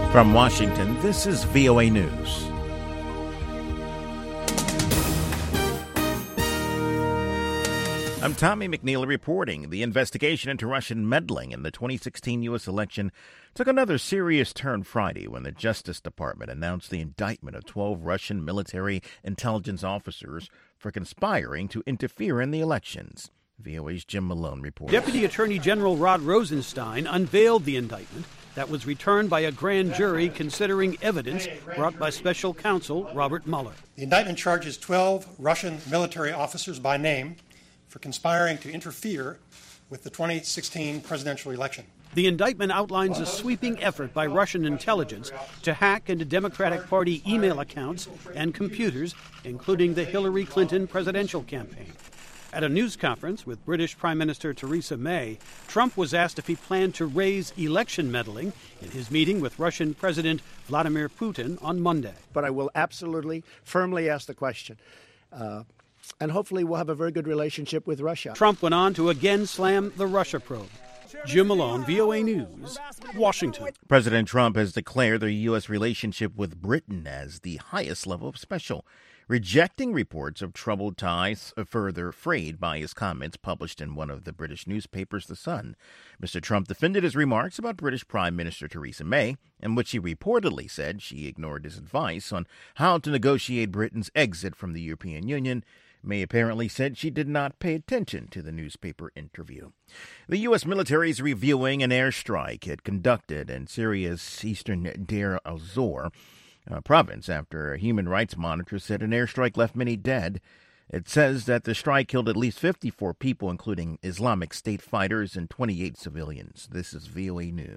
From Washington, this is VOA News. I'm Tommy McNeil reporting. The investigation into Russian meddling in the 2016 U.S. election took another serious turn Friday when the Justice Department announced the indictment of 12 Russian military intelligence officers for conspiring to interfere in the elections. VOA's Jim Malone reports. Deputy Attorney General Rod Rosenstein unveiled the indictment that was returned by a grand jury considering evidence brought by special counsel Robert Mueller. The indictment charges 12 Russian military officers by name for conspiring to interfere with the 2016 presidential election. The indictment outlines a sweeping effort by Russian intelligence to hack into Democratic Party email accounts and computers, including the Hillary Clinton presidential campaign. At a news conference with British Prime Minister Theresa May, Trump was asked if he planned to raise election meddling in his meeting with Russian President Vladimir Putin on Monday. But I will absolutely, firmly ask the question. And hopefully we'll have a very good relationship with Russia. Trump went on to again slam the Russia probe. Jim Malone, VOA News, Washington. President Trump has declared the U.S. relationship with Britain as the highest level of special, rejecting reports of troubled ties further frayed by his comments published in one of the British newspapers, The Sun. Mr. Trump defended his remarks about British Prime Minister Theresa May, in which he reportedly said she ignored his advice on how to negotiate Britain's exit from the European Union. May apparently said she did not pay attention to the newspaper interview. The U.S. military is reviewing an airstrike it conducted in Syria's eastern Deir al-Zor province after a human rights monitor said an airstrike left many dead. It says that the strike killed at least 54 people, including Islamic State fighters and 28 civilians. This is VOA News.